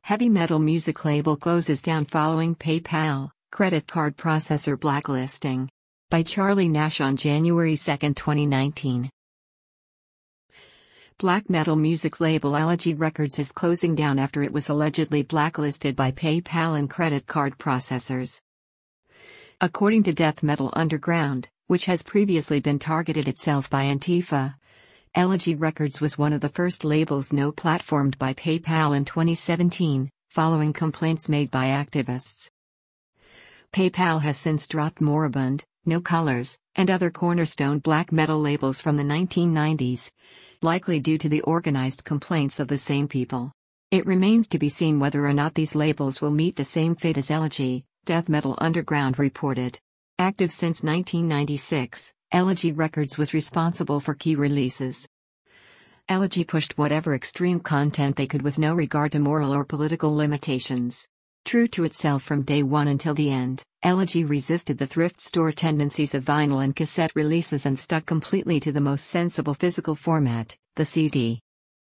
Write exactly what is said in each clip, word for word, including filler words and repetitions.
Heavy metal music label closes down following PayPal credit card processor blacklisting. By Charlie Nash on January second, twenty nineteen. Black metal music label Elegy Records is closing down after it was allegedly blacklisted by PayPal and credit card processors. According to Death Metal Underground, which has previously been targeted itself by Antifa, Elegy Records was one of the first labels no-platformed by PayPal in twenty seventeen, following complaints made by activists. PayPal has since dropped Moribund, No Colors, and other cornerstone black metal labels from the nineteen nineties, likely due to the organized complaints of the same people. It remains to be seen whether or not these labels will meet the same fate as Elegy, Death Metal Underground reported. Active since nineteen ninety-six, Elegy Records was responsible for key releases. Elegy pushed whatever extreme content they could with no regard to moral or political limitations. True to itself from day one until the end, Elegy resisted the thrift store tendencies of vinyl and cassette releases and stuck completely to the most sensible physical format, the C D.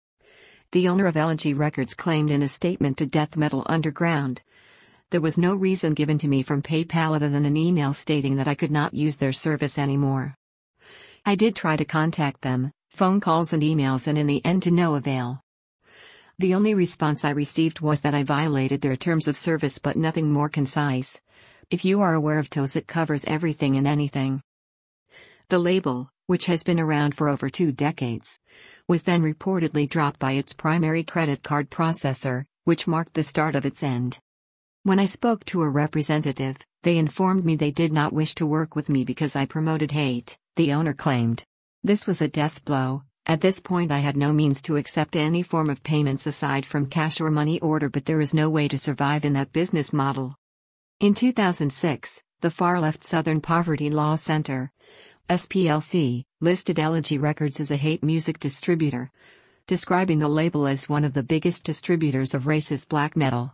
The owner of Elegy Records claimed in a statement to Death Metal Underground, "There was no reason given to me from PayPal other than an email stating that I could not use their service anymore. I did try to contact them, phone calls and emails, and in the end to no avail. The only response I received was that I violated their terms of service, but nothing more concise. If you are aware of T O S, it covers everything and anything." The label, which has been around for over two decades, was then reportedly dropped by its primary credit card processor, which marked the start of its end. When I spoke to a representative, they informed me they did not wish to work with me because I promoted hate, the owner claimed. This was a death blow. At this point I had no means to accept any form of payments aside from cash or money order, but there is no way to survive in that business model. In two thousand six, the far-left Southern Poverty Law Center, S P L C, listed Elegy Records as a hate music distributor, describing the label as one of the biggest distributors of racist black metal.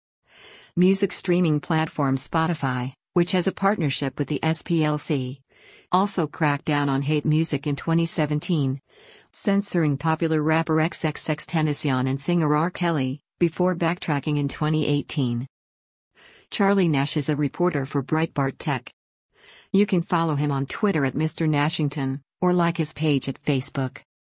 Music streaming platform Spotify, which has a partnership with the S P L C, also cracked down on hate music in twenty seventeen, censoring popular rapper XXXTentacion and singer R. Kelly, before backtracking in twenty eighteen. Charlie Nash is a reporter for Breitbart Tech. You can follow him on Twitter at Mister Nashington, or like his page at Facebook.